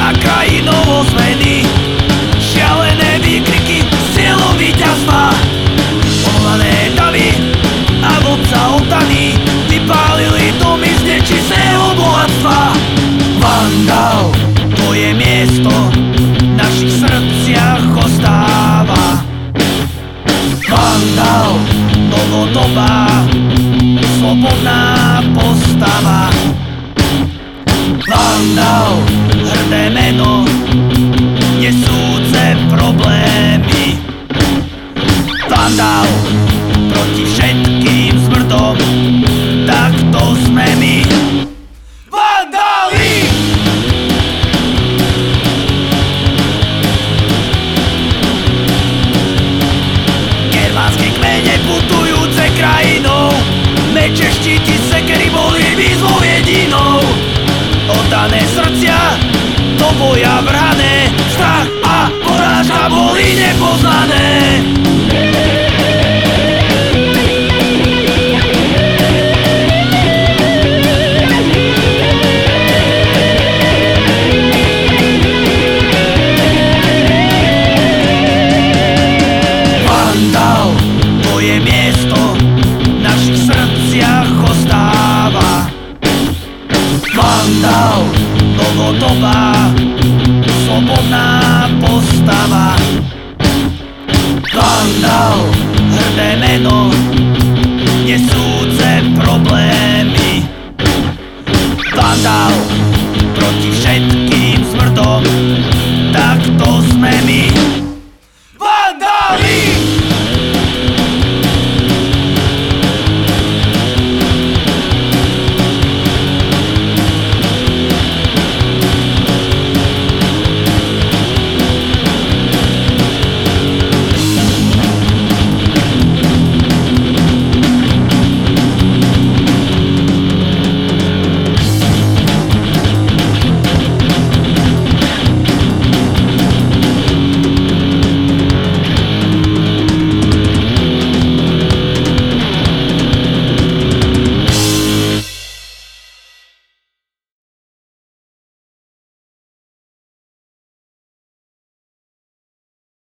a krajinou zmeny. Šialené výkriky s cieľom víťazstva, ohľané davy a vodca otany vypálili domy z nečistého bohatstva. Vandal, tvoje miesto v našich srdciach ostáva. Vandal, novodobá, slobodná postava. Vandal, hrdé meno, nesúce problémy. Vandal, proti všetkým smrdom, takto sme my. Vandali! Germánske kmene putujúce krajinou, meče, štíty, sekery boli výzvou jedinou. Oddané srdcia, do boja vrhané, strach a porážka boli nepoznané. Vandal, tvoje miesto v našich srdciach ostáva. Vandal, novodobá, slobodná postava. Vandal, hrdé meno, nesúce problémy. Vandal, proti všetkým smrdom, takto sme my. Vandali!